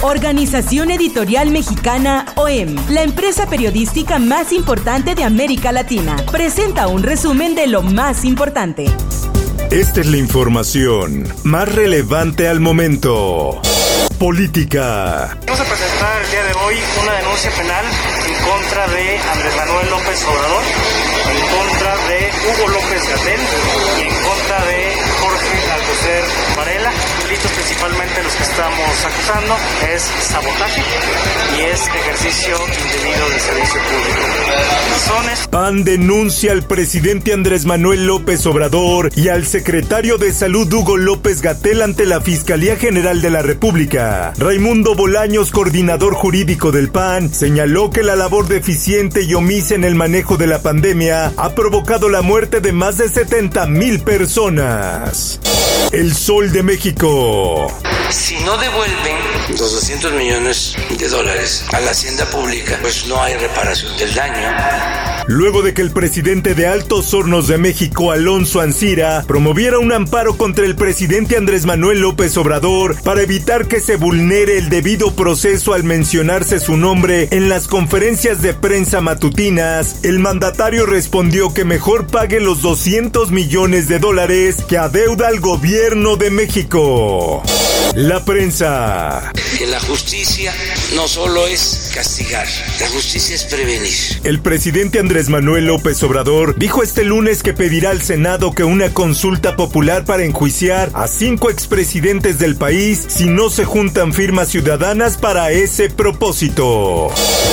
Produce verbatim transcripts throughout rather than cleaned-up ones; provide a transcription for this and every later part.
Organización Editorial Mexicana O E M, la empresa periodística más importante de América Latina, presenta un resumen de lo más importante. Esta es la información más relevante al momento. Política. Vamos a presentar el día de hoy una denuncia penal en contra de Andrés Manuel López Obrador, en contra de Hugo López Gatell y en contra de Jorge Alcocer Varela. Delitos principalmente los que estamos acusando es sabotaje y es ejercicio indebido del servicio público. Razones. P A N denuncia al presidente Andrés Manuel López Obrador y al secretario de Salud Hugo López Gatell ante la Fiscalía General de la República. Raimundo Bolaños, coordinador jurídico del P A N, señaló que la labor deficiente y omisa en el manejo de la pandemia ha provocado la muerte de más de setenta mil personas. El Sol de México. Si no devuelven los doscientos millones de dólares a la hacienda pública, pues no hay reparación del daño. Luego de que el presidente de Altos Hornos de México, Alonso Ancira, promoviera un amparo contra el presidente Andrés Manuel López Obrador para evitar que se vulnere el debido proceso al mencionarse su nombre en las conferencias de prensa matutinas, el mandatario respondió que mejor pague los doscientos millones de dólares que adeuda al gobierno de México. La prensa. Que la justicia no solo es castigar, la justicia es prevenir. El presidente Andrés Manuel López Obrador dijo este lunes que pedirá al Senado que una consulta popular para enjuiciar a cinco expresidentes del país si no se juntan firmas ciudadanas para ese propósito.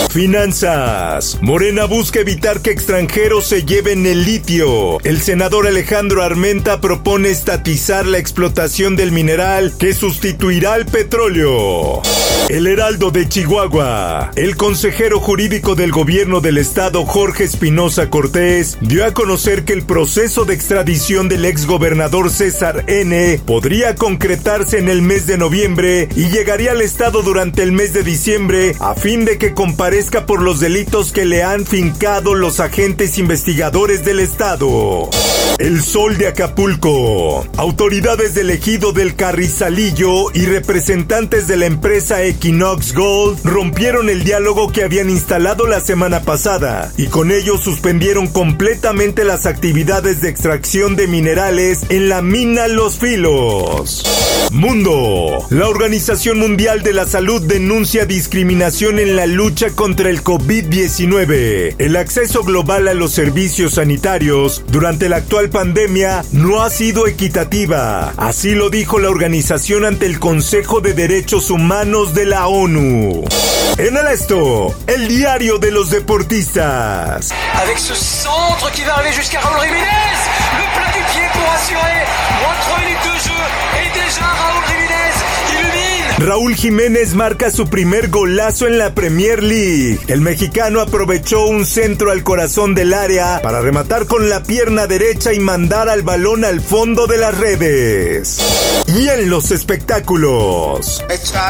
Finanzas. Morena busca evitar que extranjeros se lleven el litio. El senador Alejandro Armenta propone estatizar la explotación del mineral que sustituirá al petróleo. El Heraldo de Chihuahua. El consejero jurídico del gobierno del estado, Jorge Espinosa Cortés, dio a conocer que el proceso de extradición del exgobernador César N. podría concretarse en el mes de noviembre y llegaría al estado durante el mes de diciembre a fin de que comparezca por los delitos que le han fincado los agentes investigadores del estado. El Sol de Acapulco. Autoridades del ejido del Carrizalillo y representantes de la empresa Equinox Gold rompieron el diálogo que habían instalado la semana pasada y con ello suspendieron completamente las actividades de extracción de minerales en la mina Los Filos. Mundo. La Organización Mundial de la Salud denuncia discriminación en la lucha contra el covid diecinueve. El acceso global a los servicios sanitarios durante la actual pandemia no ha sido equitativa. Así lo dijo la organización ante el Consejo de Derechos Humanos de la ONU. En el esto, el diario de los deportistas. Avec ce centre qui va arriver jusqu'à Raúl Jiménez, le plat du pied pour assurer entre les deux jeux et déjà Raúl Jiménez illumine. Raúl Jiménez marca su primer golazo en la Premier League. El mexicano aprovechó un centro al corazón del área para rematar con la pierna derecha y mandar al balón al fondo de las redes. Y en los espectáculos.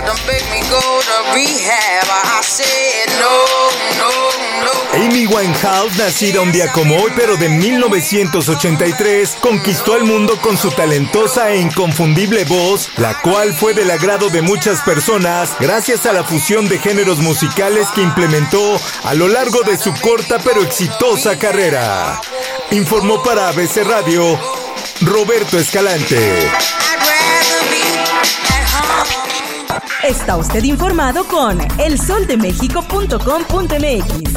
Amy Winehouse, nacida un día como hoy, pero de mil novecientos ochenta y tres, conquistó al mundo con su talentosa e inconfundible voz, la cual fue del agrado de muchas personas gracias a la fusión de géneros musicales que implementó a lo largo de su corta pero exitosa carrera. Informó para A B C Radio, Roberto Escalante. Está usted informado con el sol de méxico punto com punto m x.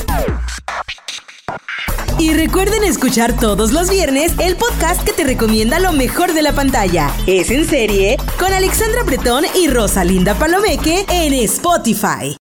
Y recuerden escuchar todos los viernes el podcast que te recomienda lo mejor de la pantalla. Es en serie con Alexandra Bretón y Rosalinda Palomeque en Spotify.